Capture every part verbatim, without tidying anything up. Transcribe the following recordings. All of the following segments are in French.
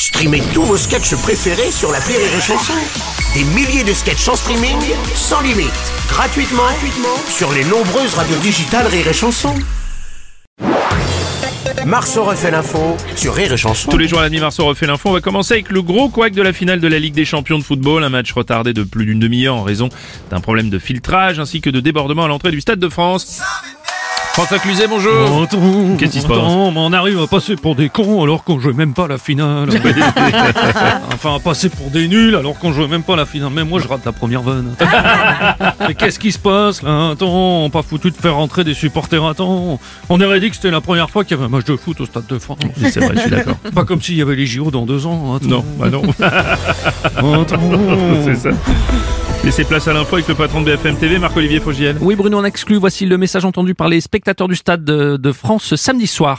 Streamez tous vos sketchs préférés sur l'appli Rire et Chanson. Des milliers de sketchs en streaming, sans limite, gratuitement, gratuitement sur les nombreuses radios digitales Rire et Chanson. Marceau refait l'info sur Rire et Chanson. Tous les jours à la nuit, Marceau refait l'info. On va commencer avec le gros couac de la finale de la Ligue des Champions de football. Un match retardé de plus d'une demi-heure en raison d'un problème de filtrage ainsi que de débordement à l'entrée du Stade de France. François Cluzet, bonjour. Attends, Qu'est-ce qui se passe? attends, mais on arrive à passer pour des cons alors qu'on joue même pas la finale. Enfin, à passer pour des nuls alors qu'on joue même pas la finale. Même moi, je rate la première vanne. Mais qu'est-ce qui se passe là? Attends, on pas foutu de faire rentrer des supporters. Attends, on aurait dit que c'était la première fois qu'il y avait un match de foot au Stade de France. Oui, c'est vrai, je suis d'accord. Pas comme s'il y avait les J O dans deux ans. Attends. Non, bah non. Attends. C'est ça. Laissez place à l'info avec le patron de B F M T V, Marc-Olivier Fogiel. Oui, Bruno, en exclu, voici le message entendu par les spectateurs du Stade de, de France ce samedi soir.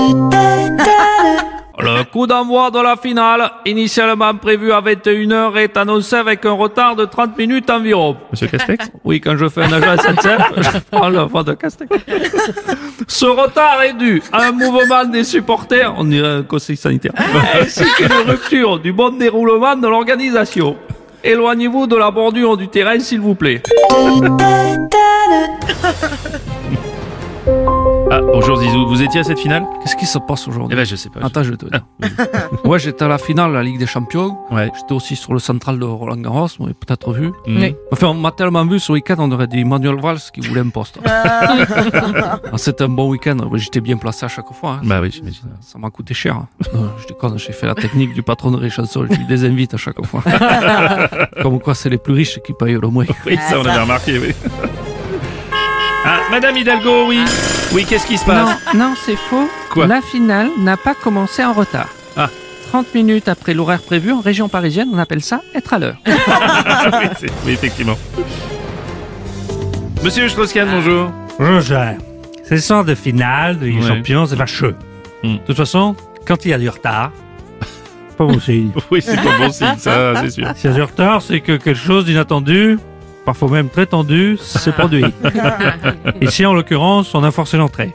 Le coup d'envoi de la finale, initialement prévu à vingt et une heures, est annoncé avec un retard de trente minutes environ. Monsieur Castex? Oui, quand je fais un agent S N C F, je prends le voix de Castex. Ce retard est dû à un mouvement des supporters, on dirait un conseil sanitaire, ainsi qu'une rupture du bon déroulement de l'organisation. Éloignez-vous de la bordure du terrain, s'il vous plaît. Ah, bonjour Zizou, vous étiez à cette finale? Qu'est-ce qui se passe aujourd'hui? Eh ben, je sais pas. Attends, je te dis. Ouais, j'étais à la finale de la Ligue des Champions. Ouais. J'étais aussi sur le central de Roland Garros, vous m'avez peut-être vu. Oui. Enfin, on m'a tellement vu ce week-end, on aurait dit Manuel Valls qui voulait un poste. Ah, c'était un bon week-end, j'étais bien placé à chaque fois. Hein. Bah oui, j'imagine. Ça m'a coûté cher. Hein. Non, je déconne, j'ai fait la technique du patron de Rire et Chanson, je lui désinvite à chaque fois. Comme quoi, c'est les plus riches qui payent le moins. Oui, ça on avait remarqué, oui. Ah, Madame Hidalgo, oui. Oui, qu'est-ce qui se passe? Non, non, c'est faux. Quoi? La finale n'a pas commencé en retard. Ah. trente minutes après l'horaire prévu, en région parisienne, on appelle ça être à l'heure. oui, c'est- oui, effectivement. Monsieur Strauss-Kahn, bonjour. Roger, c'est le sort de finale de Ligue des Ouais. Champions, c'est vacheux. Hmm. De toute façon, quand il y a du retard, pas bon signe. Oui, c'est pas bon signe, ça, c'est sûr. S'il y a du retard, c'est que quelque chose d'inattendu, parfois même très tendu, s'est produit. Ici, en l'occurrence, on a forcé l'entrée.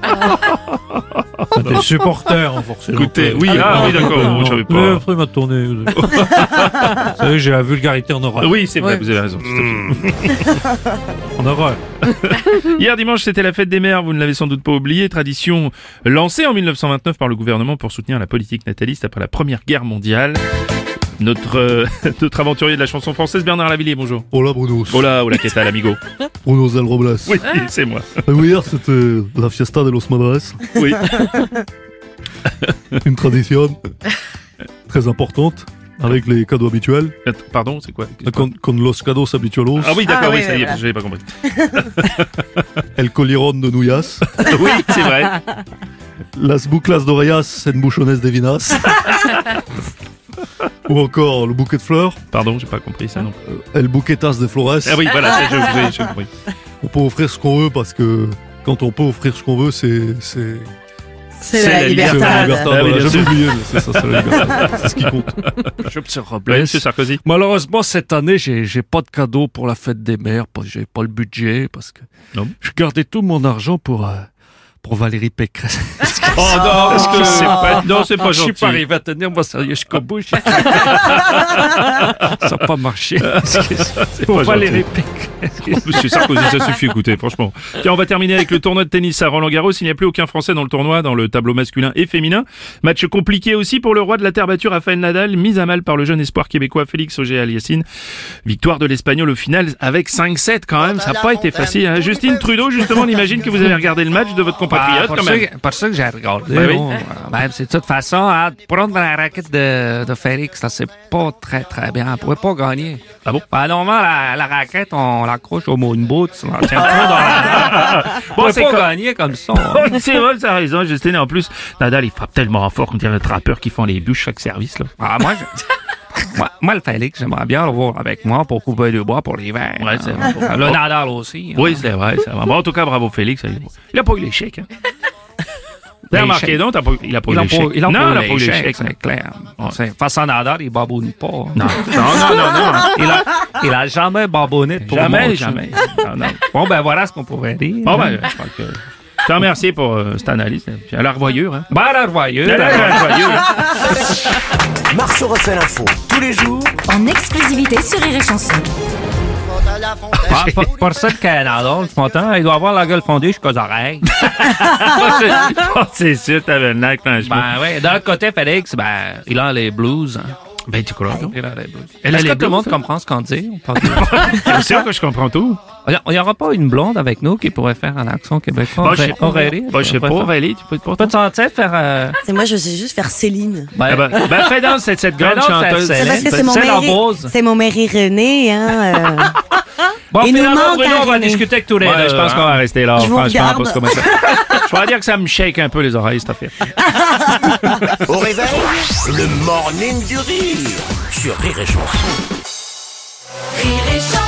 Des supporters ont forcé Écoutez, l'entrée. oui, ah, oui, d'accord, bon, je savais pas. Le truc m'a tourné. Vous savez, j'ai la vulgarité en horreur. Oui, c'est vrai, vous avez raison. Tout à fait. En horreur. Hier dimanche, c'était la fête des mères, vous ne l'avez sans doute pas oublié, tradition lancée en mille neuf cent vingt-neuf par le gouvernement pour soutenir la politique nataliste après la Première Guerre mondiale. Notre, euh, notre aventurier de la chanson française, Bernard Lavilliers, bonjour. Hola Bruno, Hola, hola, qu'est-ce amigo? Bruno Del Robles. Oui, c'est moi. Euh, Hier c'était la fiesta de los madres, Oui. une tradition très importante avec les cadeaux habituels, Att- Pardon, c'est quoi? con, con los cadeaux habitualos, Ah oui, d'accord, Ah oui, oui, ça y est, voilà. j'avais pas compris. el colirón de nuyas, Oui, c'est vrai. las buclas d'oreillas en buchones de vinas, ou encore le bouquet de fleurs, Pardon, j'ai pas compris ça, non. euh, el buquetas de flores. Ah oui, voilà, c'est- je- oui, j'ai compris. On peut offrir ce qu'on veut parce que quand on peut offrir ce qu'on veut, c'est... c'est... C'est C'est la la liberté. C'est la liberté. liberté, Ah oui, voilà, bien j'ai sûr. oublié, mais c'est ça, c'est la liberté. C'est ce qui compte. Je me suis Ouais, Robles. monsieur Sarkozy. Malheureusement, cette année, j'ai, j'ai pas de cadeau pour la fête des mères, parce que j'ai pas le budget, parce que Non. je gardais tout mon argent pour, euh, pour Valérie Pécresse. Oh non, parce que c'est pas, non, c'est pas Je suis gentil. pas arrivé à tenir moi sérieux jusqu'au bout. Ça n'a pas marché. C'est Pour pas Valérie gentil. Pécresse. Monsieur Sarkozy, ça suffit, écoutez, franchement. Tiens, on va terminer avec le tournoi de tennis à Roland-Garros. Il n'y a plus aucun Français dans le tournoi, dans le tableau masculin et féminin. Match compliqué aussi pour le roi de la terre battue, Rafael Nadal, mis à mal par le jeune espoir québécois Félix Auger-Aliassime. Victoire de l'Espagnol au final avec cinq sept quand même. Ça n'a pas été facile. Hein. Justine Trudeau, justement, on imagine que vous avez regardé le match de votre compatriote Ah, quand pour, même. ça, pour ça que j'ai regardé. Ouais, oui. bon, euh, ben, c'est de toute façon, hein, prendre la raquette de, de Félix, ça c'est pas très très bien. On pouvait pas gagner. Ah bon? Ben, normalement, la, la raquette, on l'accroche au moon boot. On la tient pas dans la... On Bon, pouvait c'est pas quoi- gagner comme ça. Oh, c'est vrai, ça a raison, Justine. Et en plus, Nadal, il frappe tellement fort qu'on dirait un trappeur qui font les bûches chaque service, là. Ah, moi, je... moi, moi, le Félix, j'aimerais bien le voir avec moi pour couper du bois pour l'hiver. Ouais, c'est hein. vrai. Le Nadal aussi. Oui, c'est vrai, c'est vrai. Bon, en tout cas, bravo Félix. Il a pas eu l'échec, hein. T'as remarqué, L'échec. non? T'as pas, il a pas eu Il a l'échec. pas, il a non, pas il a pas eu l'échec, l'échec. c'est clair. Ouais. C'est- Face à Nadal, il baboune pas. Non, non, non, non, non. Il a, il a jamais babonné de tout le Jamais, monde. jamais. Non, non. Bon, ben voilà ce qu'on pourrait dire. Bon, ben, je crois que Je te remercie pour euh, cette analyse. Puis à la revoyure. Hein. Bah, la revoyure. À la revoyure. Marceau refait l'info tous les jours En exclusivité sur Rire et Chanson. Ah, pour, pour ça, le Canada, je suis content. Il doit avoir la gueule fondée jusqu'aux oreilles. Oh, c'est sûr, t'avais le nac, franchement. Ben oui, d'un côté, Félix, ben, il a les blues. Hein. Ben, tu crois? Il a les blues. Elle a Est-ce les que tout le monde blues, hein? comprend ce qu'on dit? On parle de- C'est sûr que je comprends tout. Il n'y aura pas une blonde avec nous qui pourrait faire un accent québécois? Bon, je sais pas, Aurélie? bon, je sais pas, Aurélie, tu peux te porter? Tu peux te sentir faire... Euh... C'est moi, je sais juste faire Céline. Ben, Ah ben, ben, fais donc cette, cette grande Ben non, chanteuse. c'est- C'est parce que c'est mon c'est la mari. base. C'est mon mari René, hein. euh. Bon, Il nous finalement, manque Bruno, un on va René. discuter avec tous les Ouais, deux. je pense hein. qu'on va rester là, Je vous franchement, regarde. parce que moi, ça... Je dois dire que ça me shake un peu les oreilles, cette affaire. au réveil. Le morning du rire sur Rire et Chanson. Rire et Chanson.